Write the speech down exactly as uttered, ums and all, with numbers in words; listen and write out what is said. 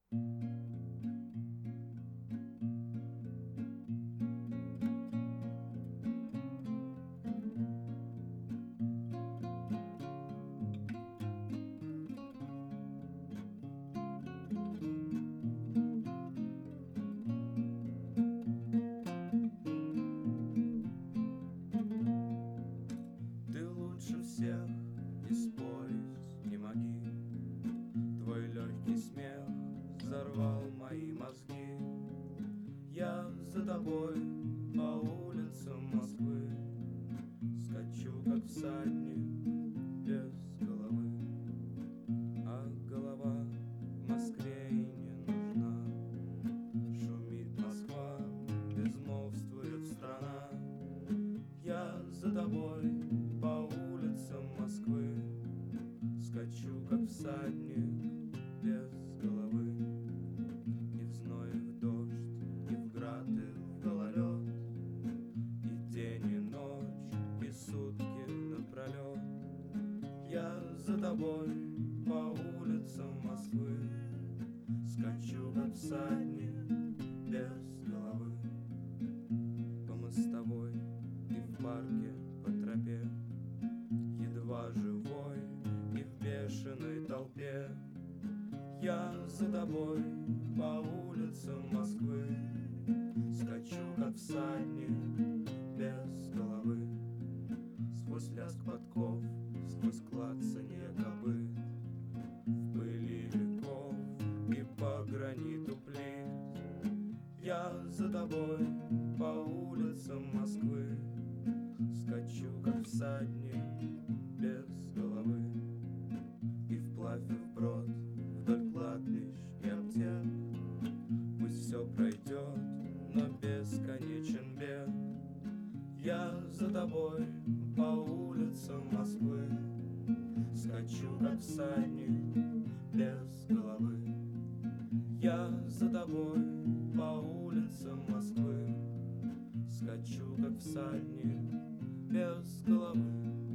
Ты лучше всех, и спорить не моги. Твой легкий смех взорвал мои мозги. Я за тобой по улицам Москвы скачу, как всадник без головы. А голова в Москве и не нужна. Шумит Москва, безмолвствует страна. Я за тобой по улицам Москвы скачу, как всадник без головы. И в зной, и в дождь, и в град, и в гололед, и день, и ночь, и сутки напролет. Я за тобой по улицам Москвы скачу, как всадник без головы. По мостовой и в парке по тропе, едва живой и в бешеной толпе. Я за тобой по улицам Москвы скачу, как всадник без головы. Сквозь лязг подков, сквозь клацанье копыт, в пыли веков и по граниту плит. Я за тобой по улицам Москвы скачу, как всадник без головы. И вплавь, и вброд, вдоль кладбищ и аптек, пусть все пройдет, но бесконечен бег. Я за тобой по улицам Москвы скачу, как всадник без головы. Я за тобой по улицам Москвы скачу, как всадник без головы.